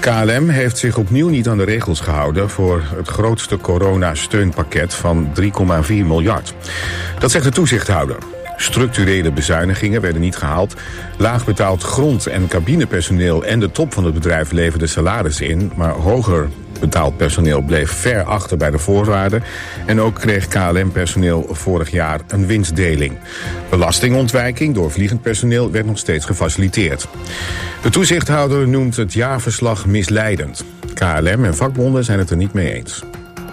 KLM heeft zich opnieuw niet aan de regels gehouden voor het grootste coronasteunpakket van 3,4 miljard. Dat zegt de toezichthouder. Structurele bezuinigingen werden niet gehaald. Laagbetaald grond- en cabinepersoneel en de top van het bedrijf leverden salaris in, maar hoger betaald personeel bleef ver achter bij de voorwaarden. En ook kreeg KLM-personeel vorig jaar een winstdeling. Belastingontwijking door vliegend personeel werd nog steeds gefaciliteerd. De toezichthouder noemt het jaarverslag misleidend. KLM en vakbonden zijn het er niet mee eens.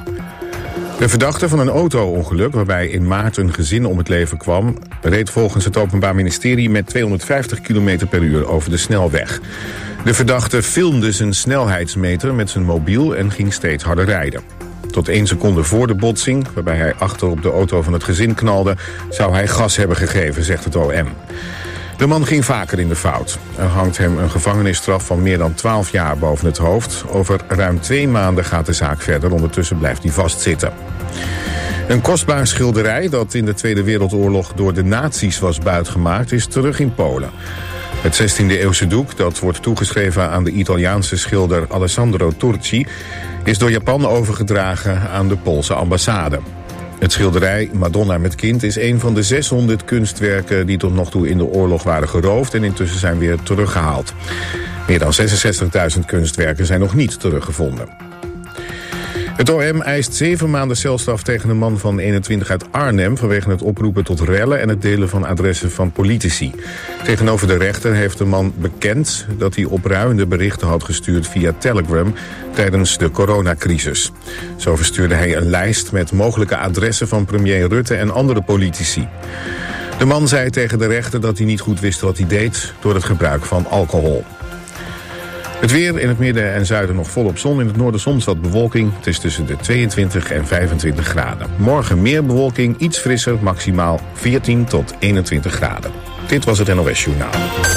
De verdachte van een auto-ongeluk waarbij in maart een gezin om het leven kwam, reed volgens het Openbaar Ministerie met 250 km per uur over de snelweg. De verdachte filmde zijn snelheidsmeter met zijn mobiel en ging steeds harder rijden. Tot 1 seconde voor de botsing, waarbij hij achter op de auto van het gezin knalde, zou hij gas hebben gegeven, zegt het OM. De man ging vaker in de fout. Er hangt hem een gevangenisstraf van meer dan 12 jaar boven het hoofd. Over ruim 2 maanden gaat de zaak verder. Ondertussen blijft hij vastzitten. Een kostbaar schilderij dat in de Tweede Wereldoorlog door de nazi's was buitgemaakt, is terug in Polen. Het 16e-eeuwse doek, dat wordt toegeschreven aan de Italiaanse schilder Alessandro Turci, is door Japan overgedragen aan de Poolse ambassade. Het schilderij Madonna met kind is een van de 600 kunstwerken die tot nog toe in de oorlog waren geroofd en intussen zijn weer teruggehaald. Meer dan 66.000 kunstwerken zijn nog niet teruggevonden. Het OM eist 7 maanden celstraf tegen een man van 21 uit Arnhem vanwege het oproepen tot rellen en het delen van adressen van politici. Tegenover de rechter heeft de man bekend dat hij opruiende berichten had gestuurd via Telegram tijdens de coronacrisis. Zo verstuurde hij een lijst met mogelijke adressen van premier Rutte en andere politici. De man zei tegen de rechter dat hij niet goed wist wat hij deed door het gebruik van alcohol. Het weer in het midden en zuiden nog volop zon. In het noorden soms wat bewolking. Het is tussen de 22 en 25 graden. Morgen meer bewolking, iets frisser, maximaal 14 tot 21 graden. Dit was het NOS Journaal.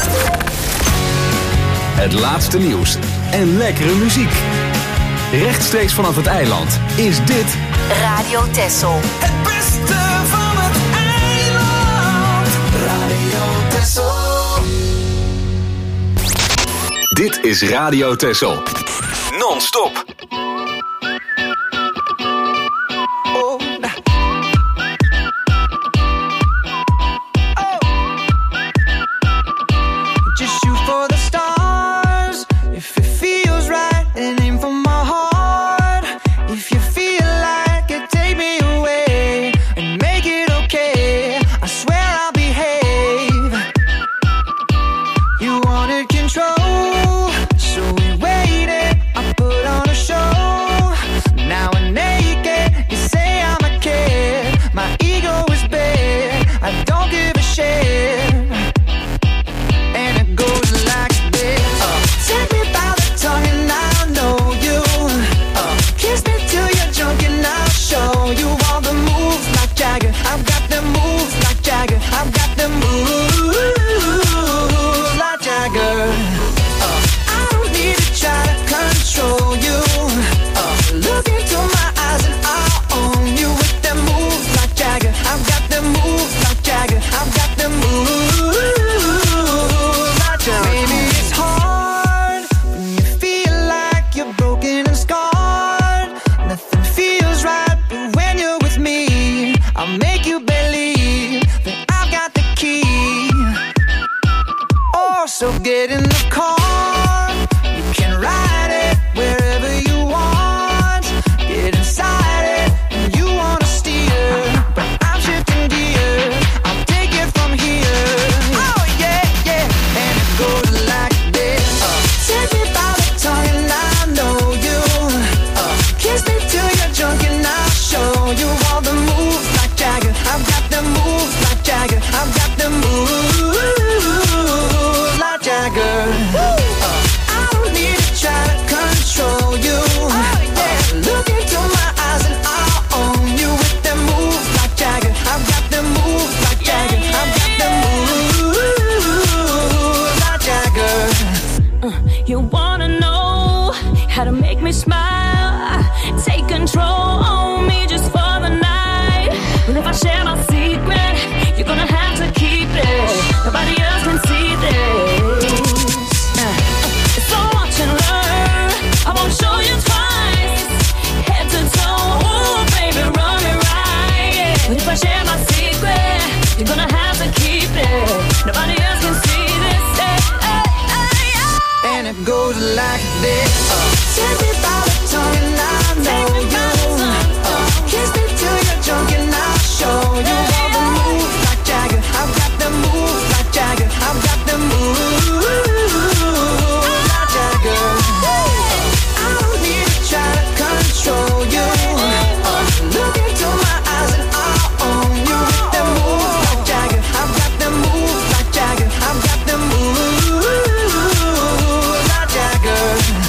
Het laatste nieuws en lekkere muziek. Rechtstreeks vanaf het eiland is dit Radio Texel. Het beste van het eiland. Radio Texel. Dit is Radio Texel. Non-stop. Just shoot for the stars. If it feels right, and aim for my heart. If you feel like it, take me away and make it okay. I swear I'll behave. You wanted control. I've got the moves like Jagger. I've got the moves like Jagger. I don't need to try to control you. Look into my eyes and I'll own you with the moves like Jagger. I've got the moves like Jagger. I've got the moves like Jagger. Maybe it's hard when you feel like you're broken and scarred. Nothing feels right, but when you're with me, I'll make you believe that I've got the key. Oh, so get in the car. You can ride it wherever you want. Get inside it and you wanna steer, but I'm shifting gear. I'll take it from here. Oh yeah, yeah. And it goes like this. Take me by the tongue and I know you. Kiss me till you're drunk and I'll show you all the moves like Jagger. I've got the moves like Jagger. I've got the moves like Jagger. I don't need to try to control you. Look into my eyes and I'll own you with the moves like Jagger. I've got the moves like Jagger. I've got the moves like Jagger. You wanna know how to make me smile? Take control on me just for the night. And if I share my secret, you're gonna have to keep it. Nobody else can see this. So watch and learn. like this. Take me by the tongue and I know you. Kiss me till you're drunk and I'll show you all the moves like Jagger. I've got the moves like Jagger. I've got the moves like Jagger. I don't need to try to control you. Look into my eyes and I'll own you with the moves like Jagger. I've got the moves like Jagger. I've got the moves like Jagger.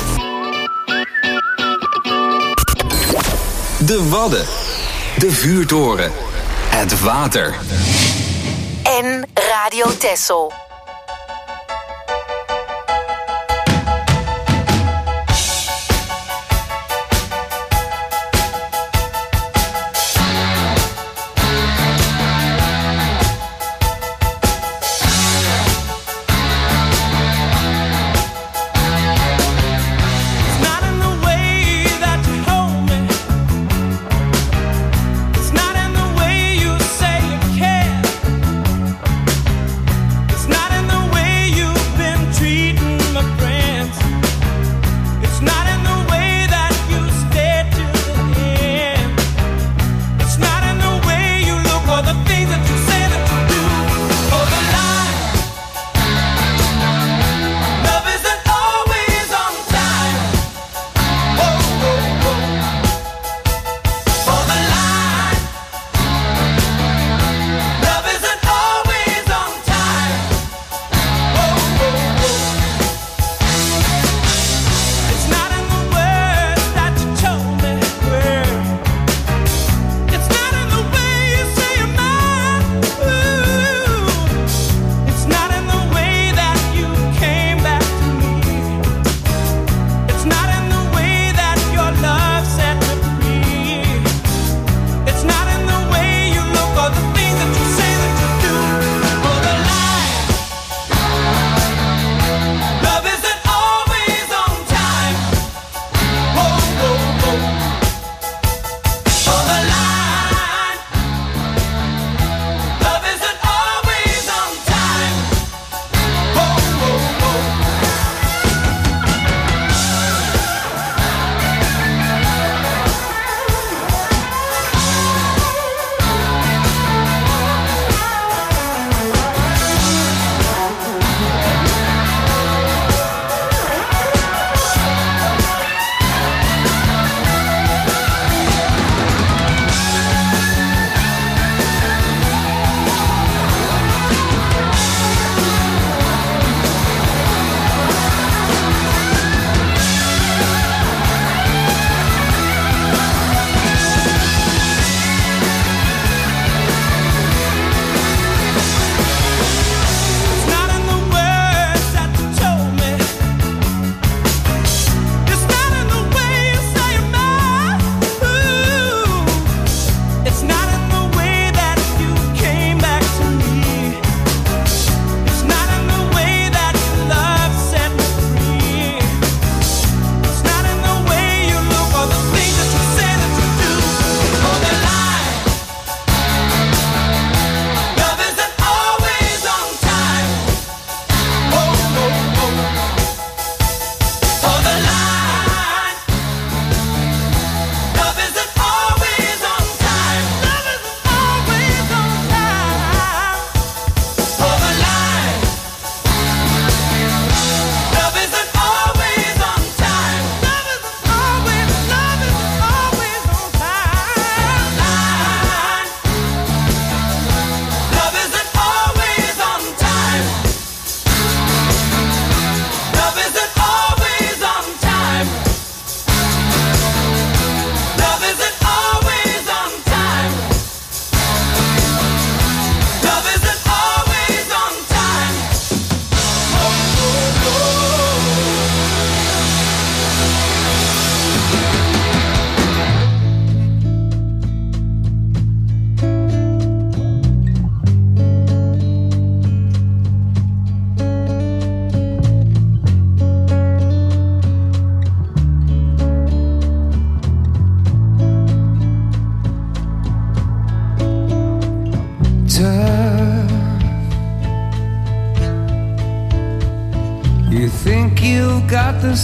De Wadden. De vuurtoren. Het water. En Radio Texel. It's not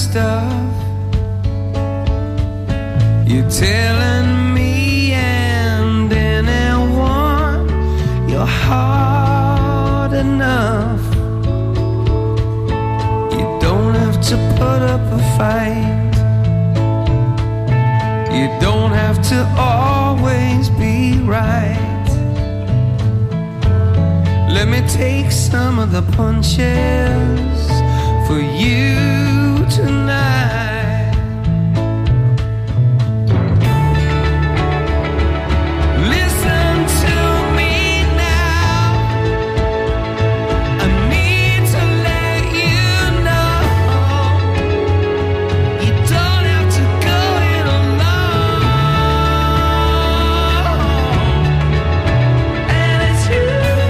stuff. You're telling me and anyone you're hard enough. You don't have to put up a fight. You don't have to always be right. Let me take some of the punches for you tonight. Listen to me now. I need to let you know you don't have to go it alone. And it's you.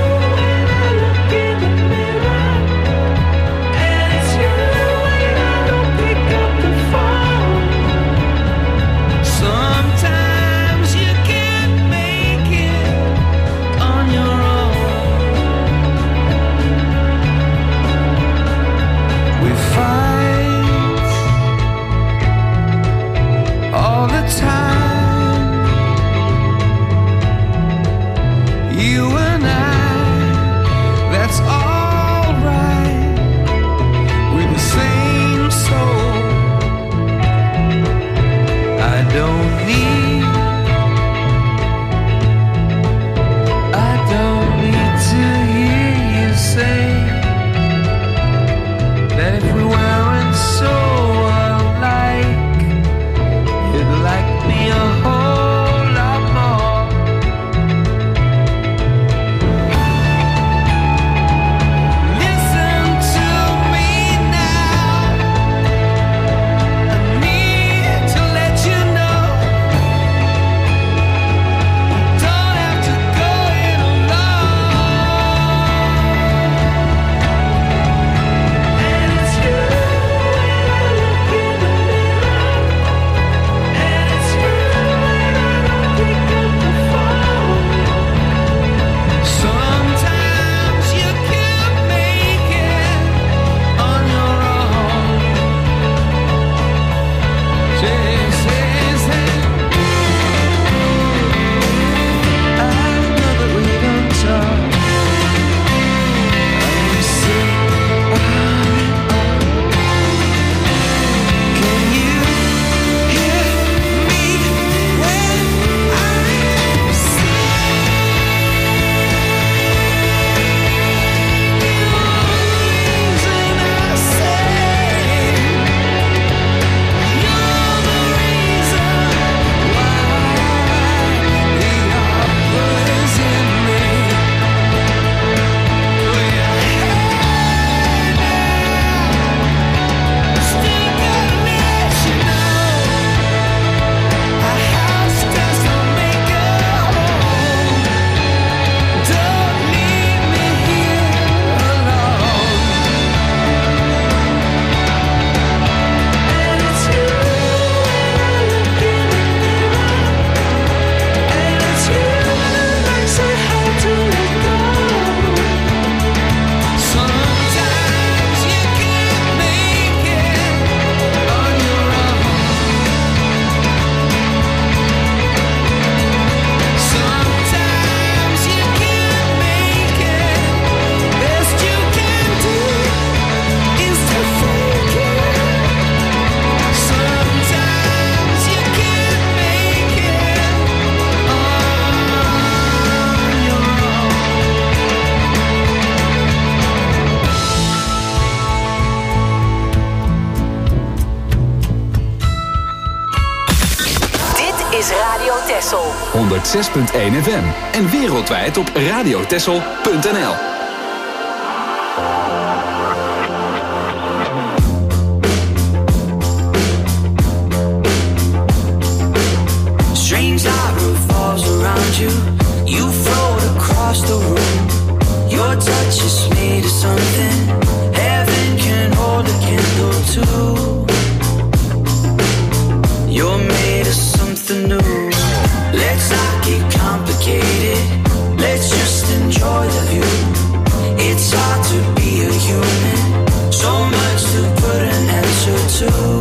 Texel. 106.1 FM en wereldwijd op radiotexel.nl. Strange light falls around you. You float across the room. Your touch is made of something heaven can hold a candle to. You're made of something new. Let's not get complicated. Let's just enjoy the view. It's hard to be a human. So much to put an answer to.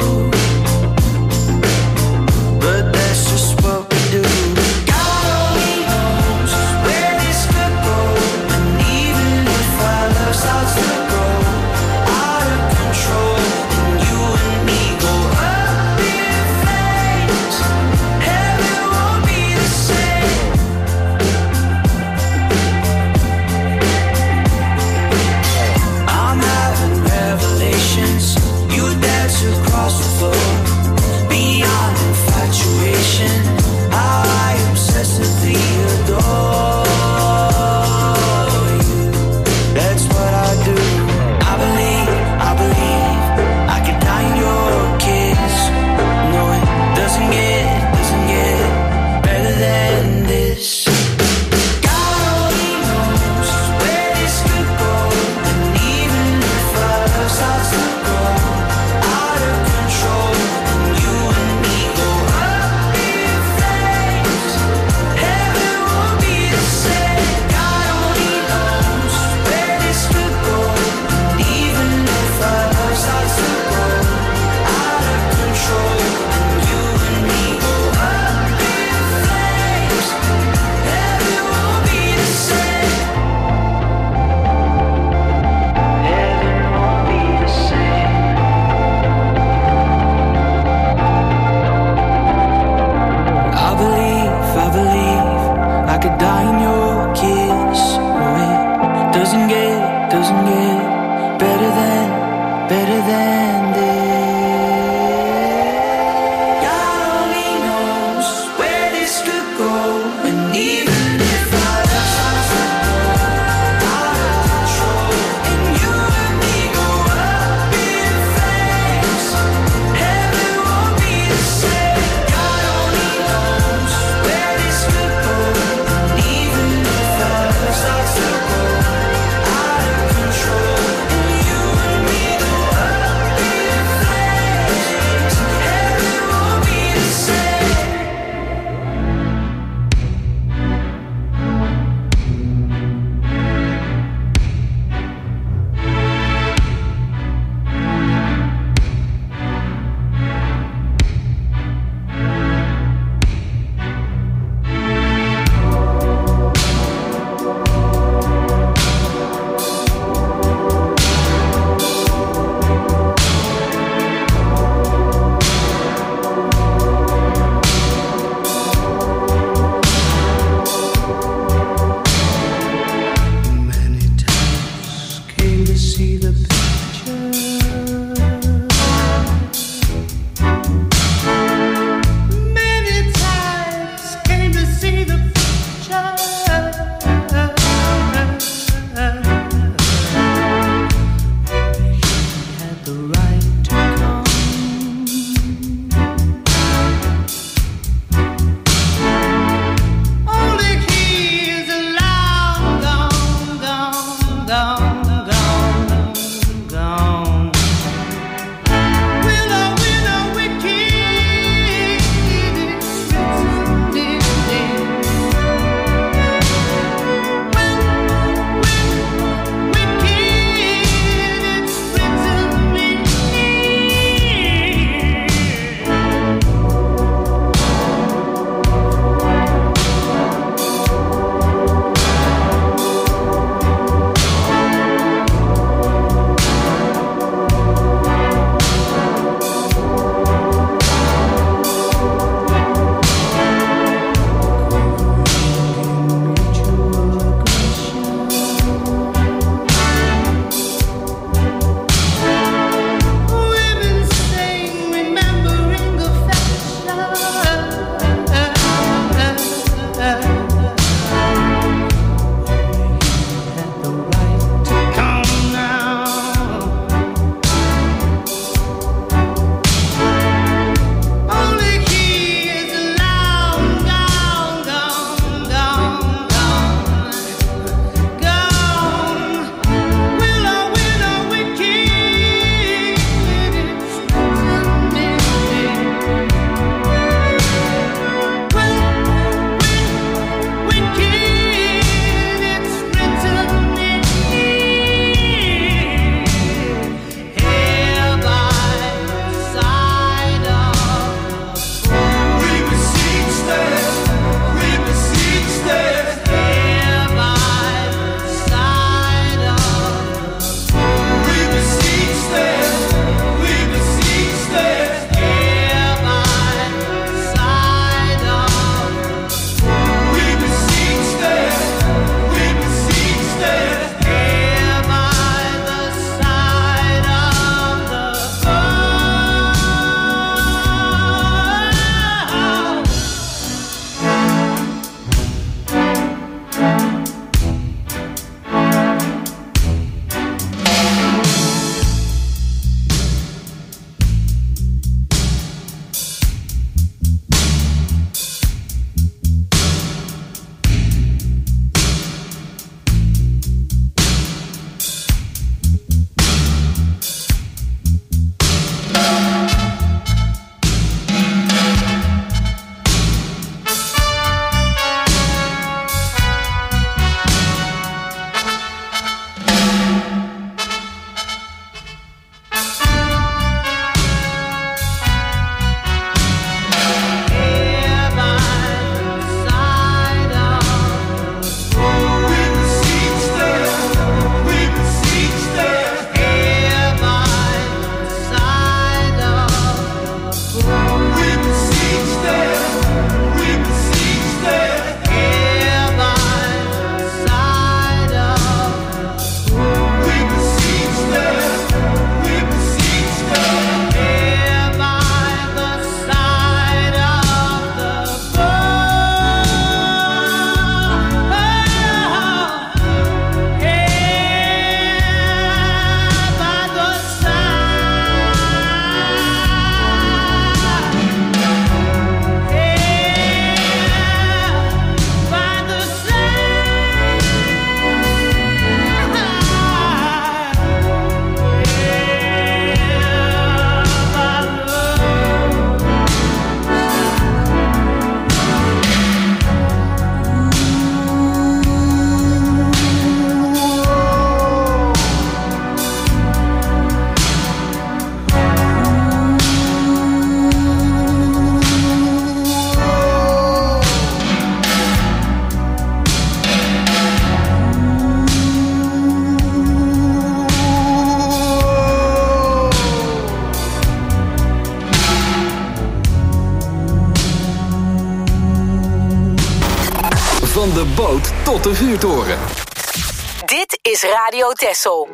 Van de boot tot de vuurtoren. Dit is Radio Texel.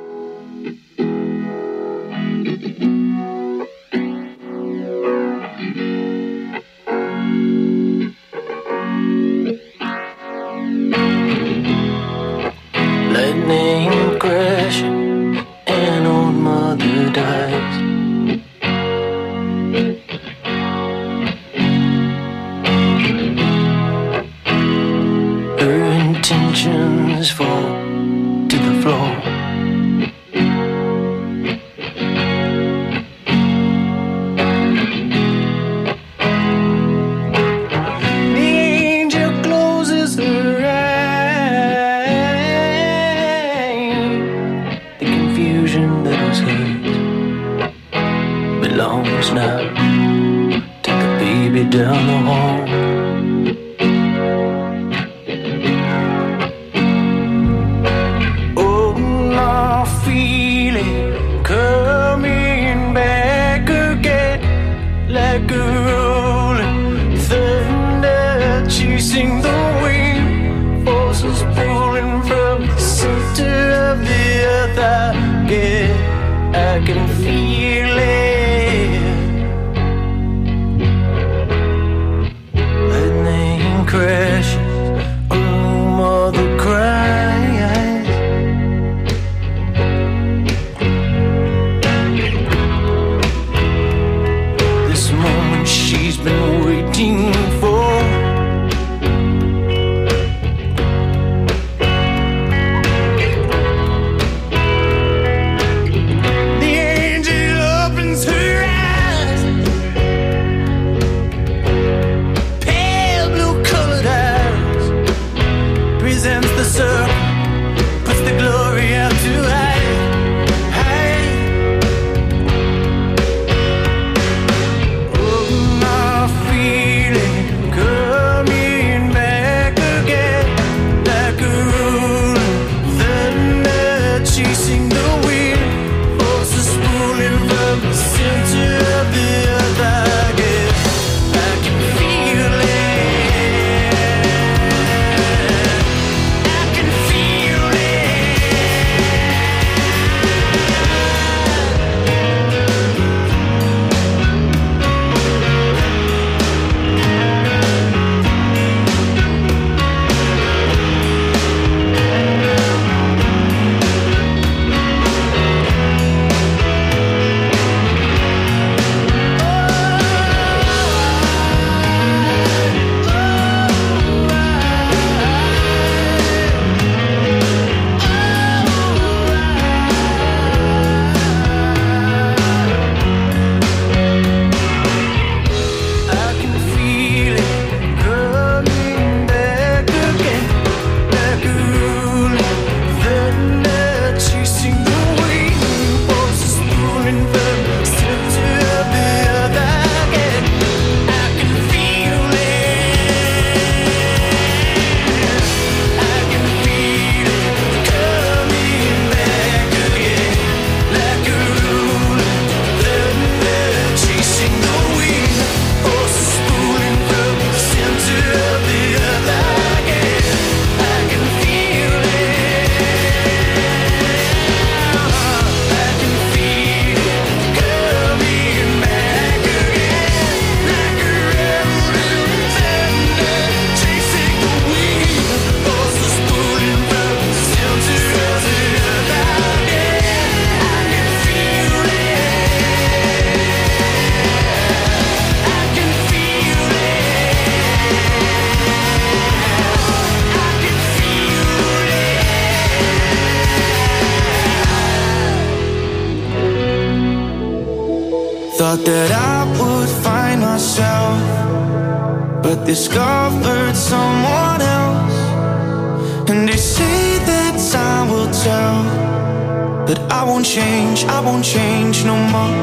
Lightning crash and old mother dies. Her intentions fall to the floor. The angel closes her eyes. The confusion that was hers belongs now to the baby down the hall. I can feel it. Lightning crashes, oh mother cries. This moment she's been waiting for. Thought that I would find myself, but discovered someone else. And they say that time will tell, but I won't change no more.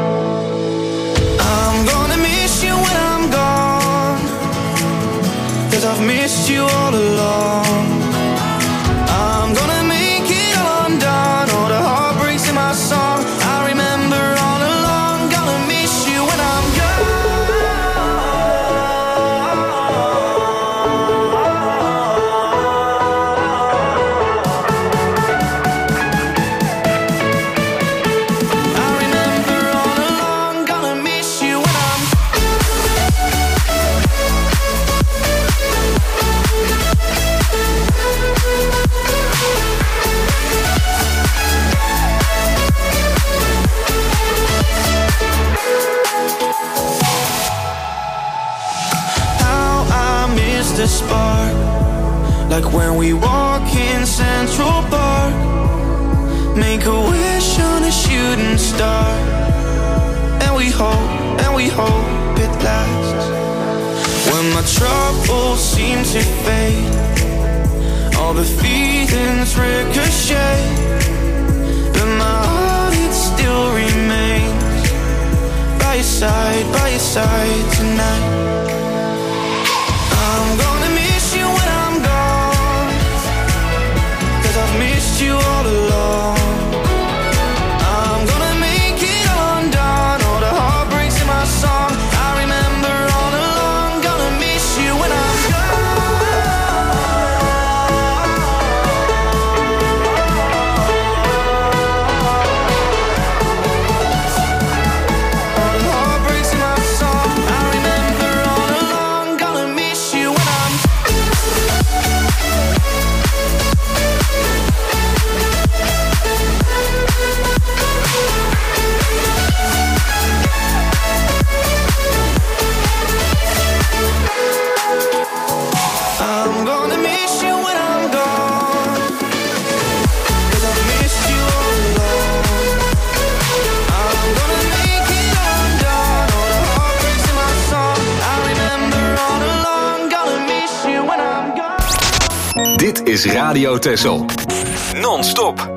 I'm gonna miss you when I'm gone, 'cause I've missed you all along. I'm gonna make it all undone, all the heartbreaks in my song. I remember all along, gonna miss you when I'm gone. a spark, like when we walk in Central Park. Make a wish on a shooting star, and we hope it lasts. When my troubles seem to fade, all the feelings ricochet, but my heart, it still remains by your side tonight. I'm gonna miss you when I'm gone, 'cause I've missed you all along. I'm gonna make it undone, all the heartbreaks in my song. I remember all along, gonna miss you when I'm Dit is Radio Texel. Non-stop.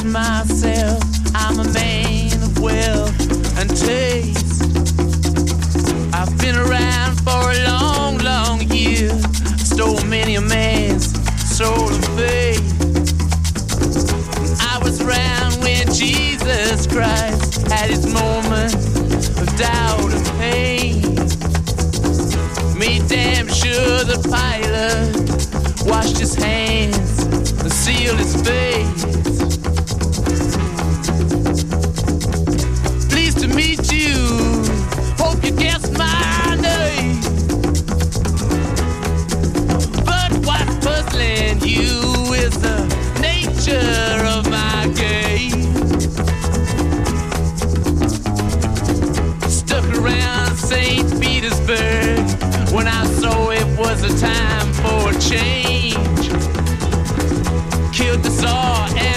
myself, I'm a man of wealth and taste. I've been around for a long, long year. Stole many a man's soul of faith. I was around when Jesus Christ had his moment of doubt and pain. Made damn sure the pilot washed his hands and sealed his face. Pleased to meet you, hope you guessed my name. But what's puzzling you is the nature of my game. Stuck around St. Petersburg when I saw it was a time for a change. Killed the Tsar and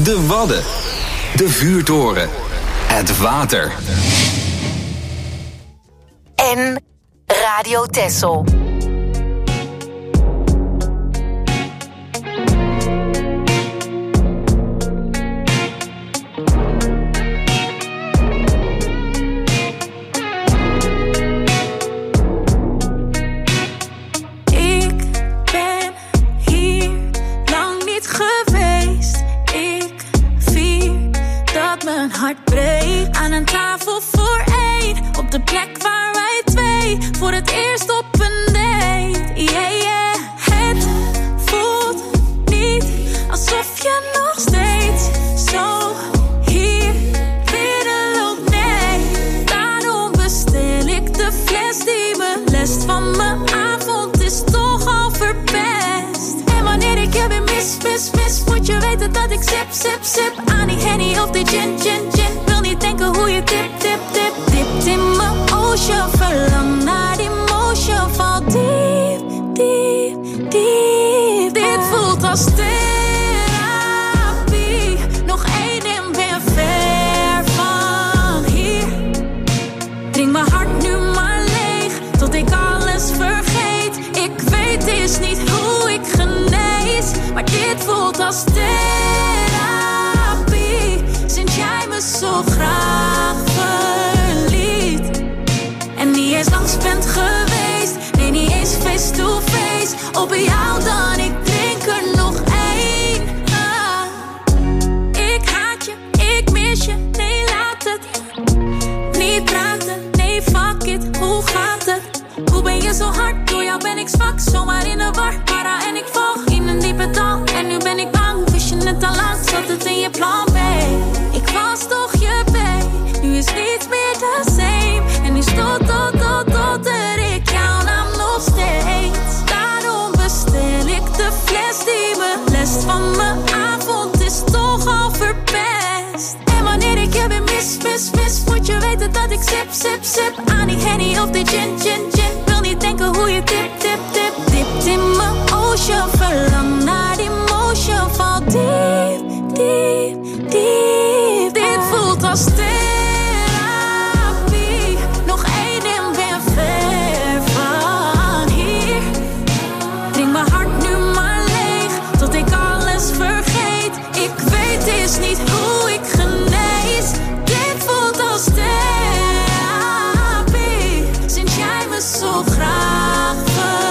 De Wadden. De vuurtoren. Het water. En Radio Texel. Hart breekt aan een tafel voor 1. Op de plek waar wij 2 voor het eerst op een date. Yeah, yeah. Het voelt niet alsof je nog steeds zo hier binnen loopt. Nee, daarom bestel ik de fles die me lest. Van mijn avond is toch al verpest. En wanneer ik je weer mis, moet je weten dat ik sip aan die Henny of die gin. Wil niet denken hoe je dipt in mijn ocean. Verlang naar die motion. Val diep. Dit voelt als therapie. Nog 1 en ben ver van hier. Drink mijn hart nu maar leeg, tot ik alles vergeet. Ik weet is niet hoe ik genees, maar dit voelt als therapie. Sinds jij me zo graag verliet. En niet eens langs bent geweest, nee niet eens face to face. Op jou dan, ik drink er nog 1. Ik haat je, ik mis je, nee laat het. Niet praten, nee fuck it, hoe gaat het? Hoe ben je zo hard, door jou ben ik zwak. Zomaar in de war, para en ik val in een diepe dal. En nu ben ik bang, wist je het al lang, zat het in je plan B. Ik was toch je B, nu is niets meer the same. En nu stotter ik jouw naam nog steeds. Daarom bestel ik de fles die me lest. Van mijn avond is toch al verpest. En wanneer ik je weer mis, moet je weten dat ik sip aan die Henny of die gin. Wil niet denken hoe je dipt in mijn ocean. Verlang naar die motion. Val diep. Dit voelt als therapie. Nog 1 en ben ver van hier. Drink mijn hart nu maar leeg, tot ik alles vergeet. Ik weet is niet hoe ik genees. Dit voelt als therapie. Sinds jij me zo graag verliet.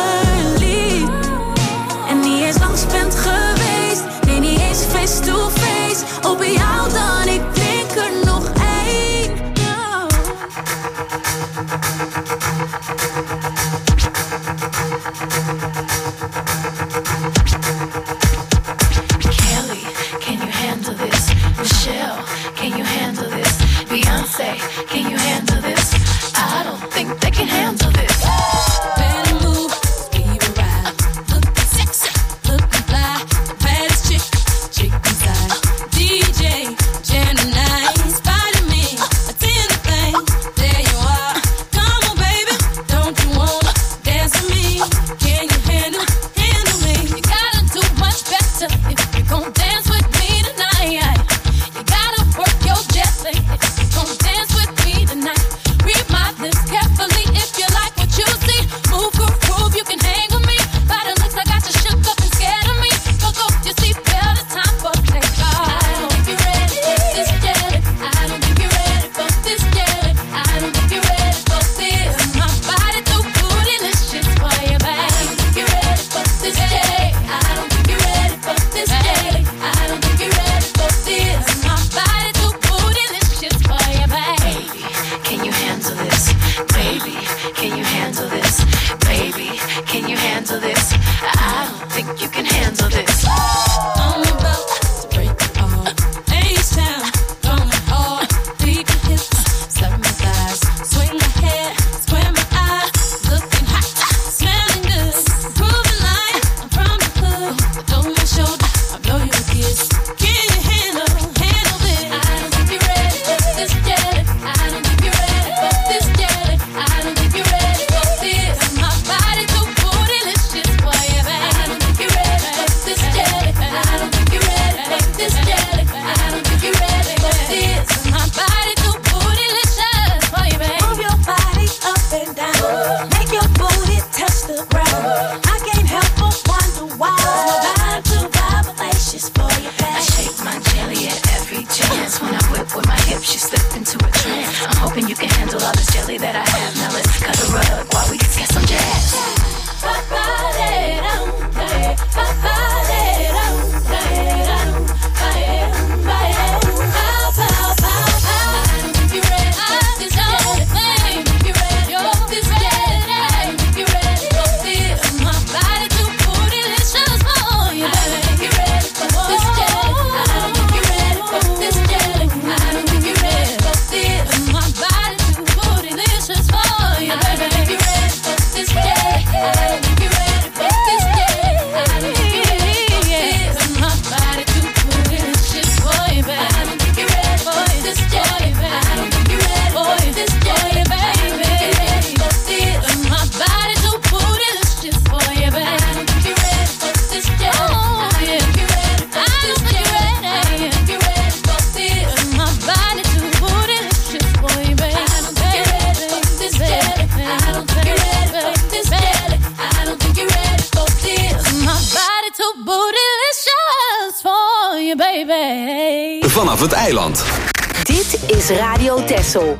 me, baby. Vanaf het eiland. Dit is Radio Texel.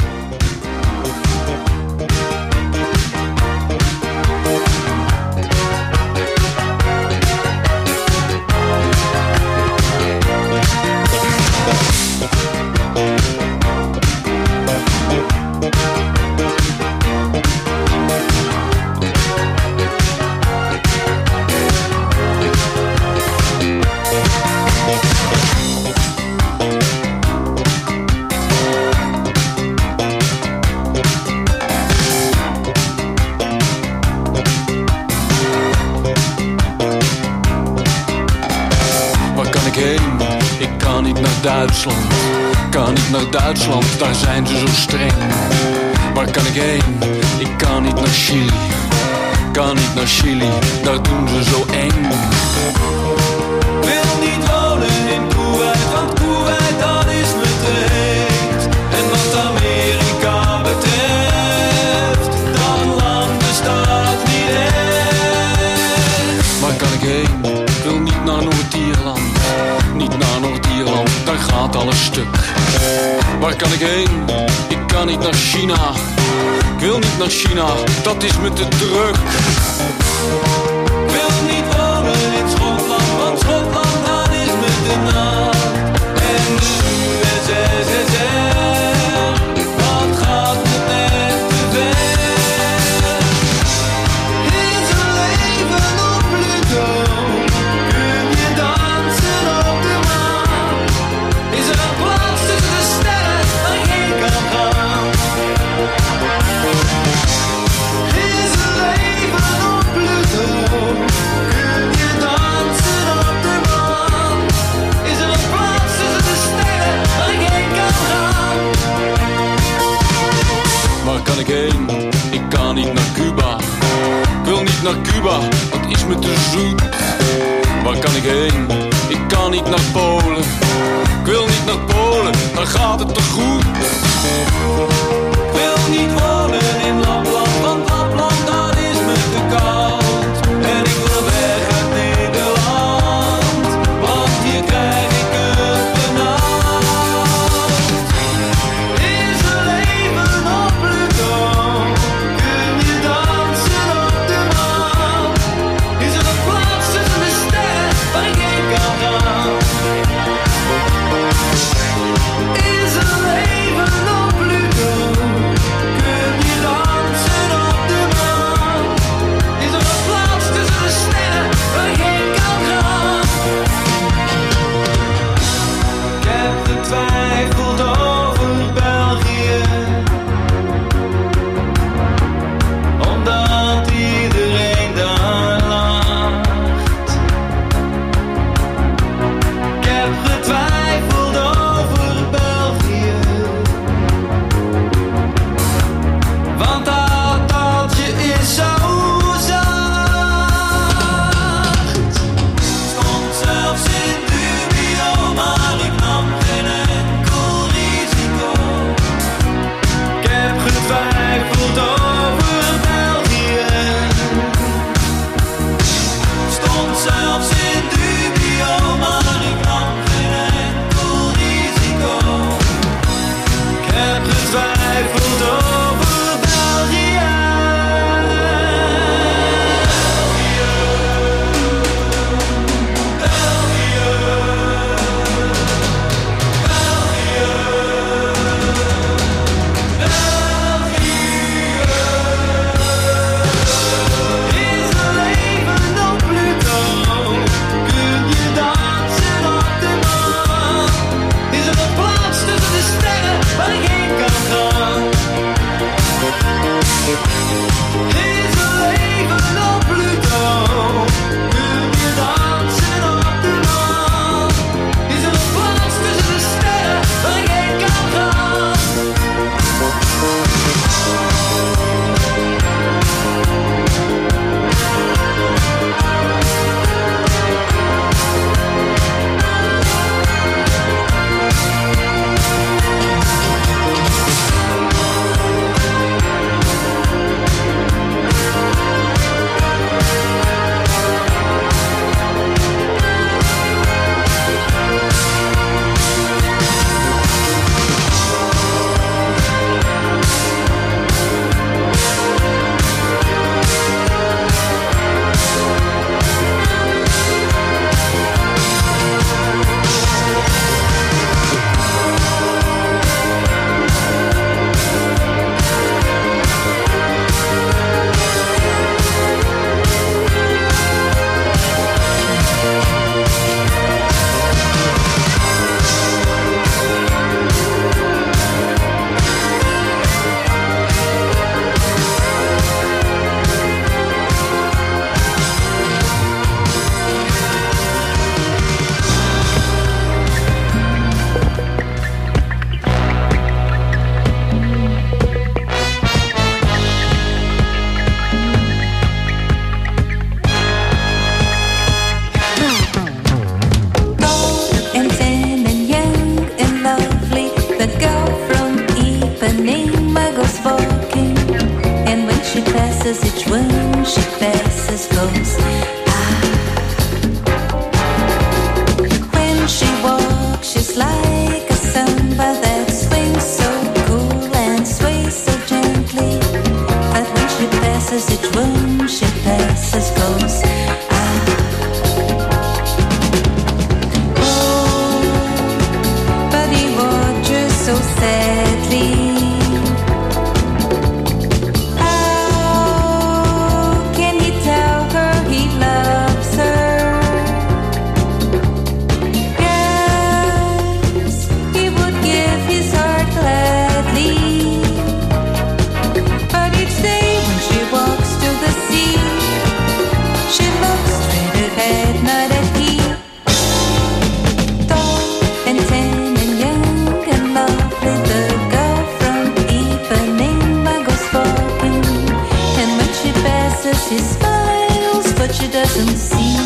Duitsland, kan niet naar Duitsland, daar zijn ze zo streng. Waar kan ik heen? Ik kan niet naar Chili, kan niet naar Chili, daar doen ze zo eng. Wil niet wonen in Kuwait, want Kuwait dat is me te heet. En wat Amerika betreft, dat land bestaat niet echt. Waar kan ik heen? Ik wil niet naar Noord-Ierland, niet naar Noord-Ierland, daar gaat alles stuk. Waar kan ik heen? Ik kan niet naar China. Ik wil niet naar China, dat is me te druk. Ik wil niet wonen in Schotland, want Schotland dat is me te nat. En de USSR, wat gaat me net te ver. Is er leven op Pluto? Kun je dansen op de maan? Is er een plaats tussen de sterren waar ik heen kan gaan? Is er leven op Pluto? Kun je dansen op de maan? Is er een plaats tussen de sterren waar ik heen kan gaan? Waar kan ik heen? Ik kan niet naar Cuba. Ik wil niet naar Cuba, dat is me te zoet. Waar kan ik heen? Ik kan niet naar Polen. Ik wil niet naar Polen, dan gaat het te goed. Ik wil niet wonen in Lapland, want Lapland dat is me te koud. En ik wil weg uit Nederland, want hier krijg ik het benauwd. Is er leven op Pluto? Kun je dansen op de maan? Is er een plaats tussen de sterren waar ik heen kan gaan? Is er leven op Pluto? Kun je dansen as close. Oh, but he watches so sadly. She smiles, but she doesn't see.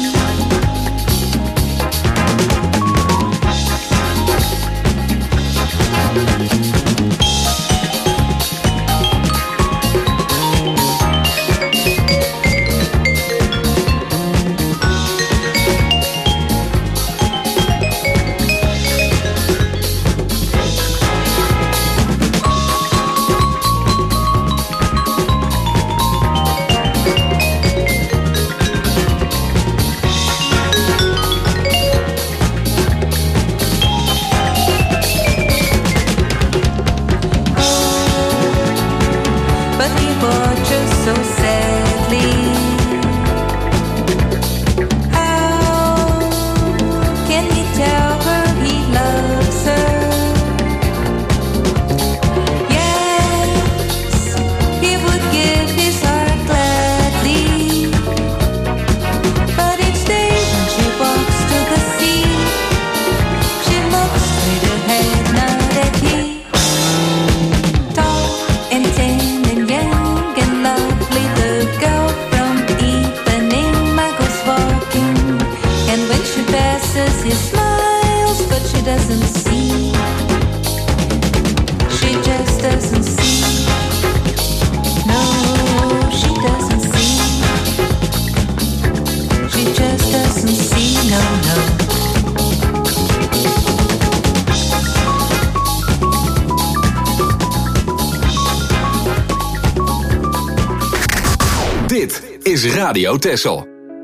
Dit is Radio Texel.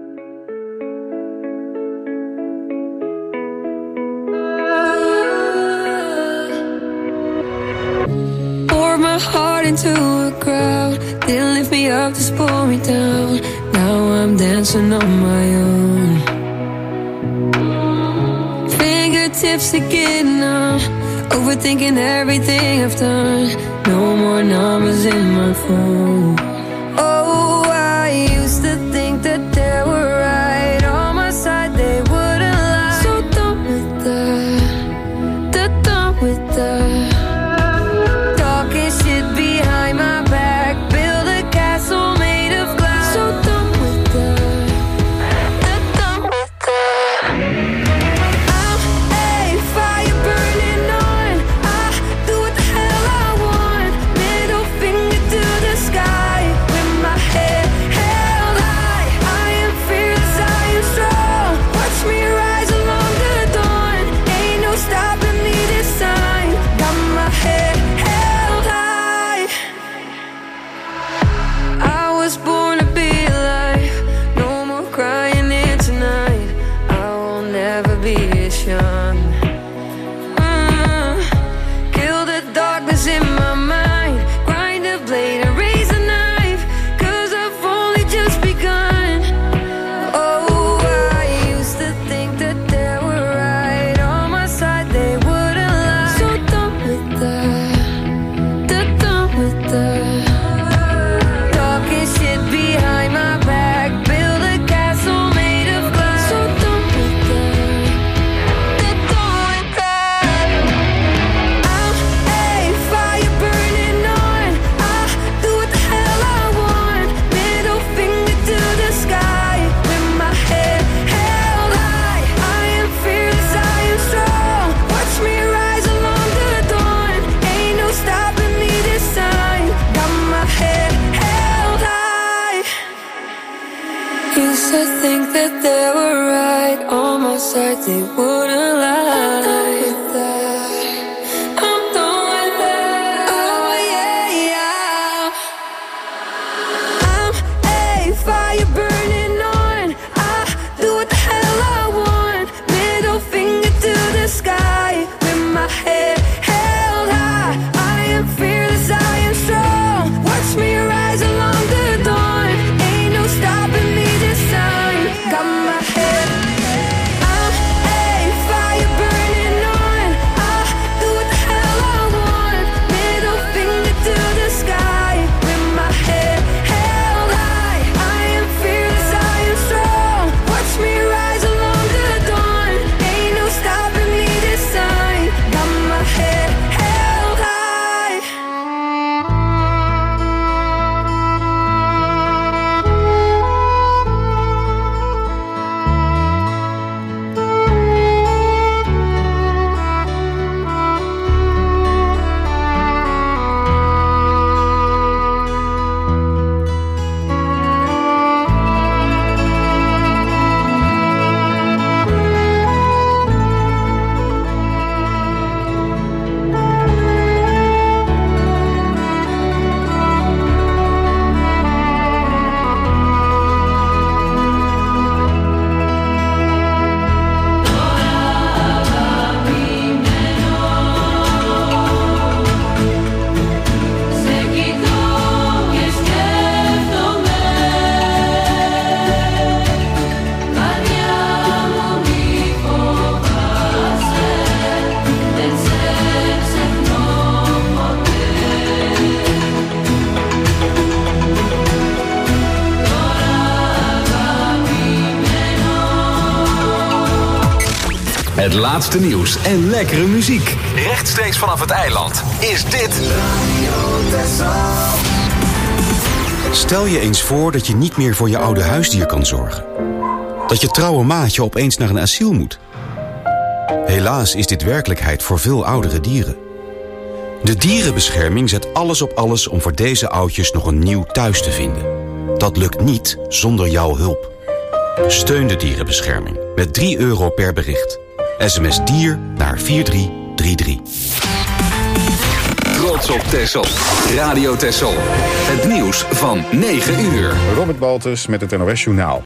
Poured my heart into a crowd. Didn't lift me up, just pull me down. Now I'm dancing on my own. Fingertips are getting numb. Overthinking everything I've done. No more numbers in my phone. Oh, I used to think that they were right on my side, they wouldn't lie. So done with that, done with that. Talking shit behind my back, build a castle made of glass. So done with that, done with that. I'm a fire burning on. I do what the hell I want. Middle finger to the sky. With my head held high, I am fearless, I am strong. Watch me rise along the dawn. Ain't no stopping me this time. Got my head held high. I was born to be alive. No more crying in tonight. I will never be as young. Kill the darkness in my mind. Grind a blade and raise a knife. 'Cause I've only just begun. Oh, I used to think that they were right on my side, they wouldn't lie. So done with that, done with that. Talking shit behind my back, build a castle made of glass. So done with that, done with that. I'm a fire burning on. I do what the hell I want. Middle finger to the sky. With my head held high, I am fearless, I am strong. Watch me rise along the dawn. Ain't no stopping me this time. Got my head held high. Used to think that they were right on my side, they wouldn't lie. I'm done with that. Oh yeah, yeah. I'm a fire burning Het laatste nieuws en lekkere muziek. Rechtstreeks vanaf het eiland is dit... Stel je eens voor dat je niet meer voor je oude huisdier kan zorgen. Dat je trouwe maatje opeens naar een asiel moet. Helaas is dit werkelijkheid voor veel oudere dieren. De dierenbescherming zet alles op alles om voor deze oudjes nog een nieuw thuis te vinden. Dat lukt niet zonder jouw hulp. Steun de dierenbescherming met €3 per bericht. SMS dier naar 4333. Trots op Texel. Radio Texel. Het nieuws van 9 uur. Robert Baltus met het NOS Journaal.